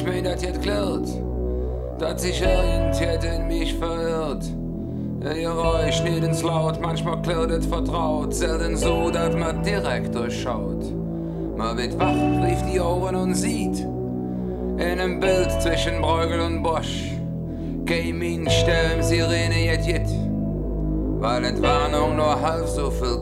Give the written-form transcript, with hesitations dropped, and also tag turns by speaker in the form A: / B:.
A: ich mein, das hätt klärt, dass sich irgendjemand in mich verirrt. Ihr Geräusch nicht ins Laut, manchmal klärt es vertraut, selten so, dass man direkt durchschaut. Man wird wach, rief die Augen und sieht, in einem Bild zwischen Bruegel und Bosch, kein Stirn, Sirene, jet, weil es war noch nur halb so viel